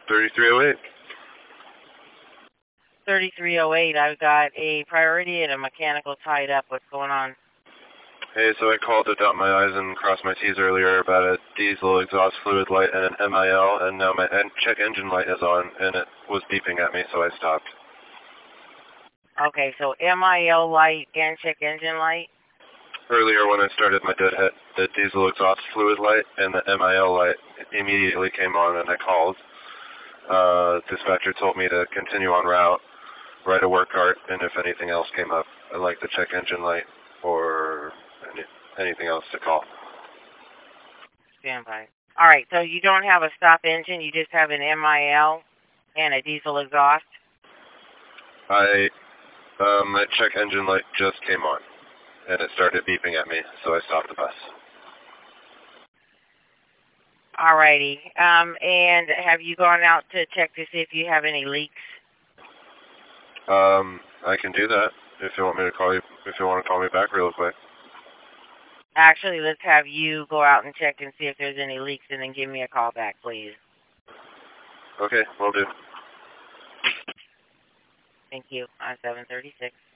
3308. 3308, I've got a priority and a mechanical tied up. What's going on? Hey, so I called to dot my I's and cross my T's earlier about a diesel exhaust fluid light and an MIL, and now my check engine light is on, and it was beeping at me, so I stopped. Okay, so MIL light and check engine light? Earlier when I started my deadhead, the diesel exhaust fluid light and the MIL light immediately came on, and I called. Dispatcher told me to continue on route, write a work cart, and if anything else came up, I'd like the check engine light or anything else to call. Stand by. All right, so you don't have a stop engine, you just have an MIL and a diesel exhaust? My check engine light just came on, and it started beeping at me, so I stopped the bus. All righty. And have you gone out to check to see if you have any leaks? I can do that if you want me to call you, if you want to call me back real quick. Actually, let's have you go out and check and see if there's any leaks and then give me a call back, please. Okay, will do. Thank you. On 736.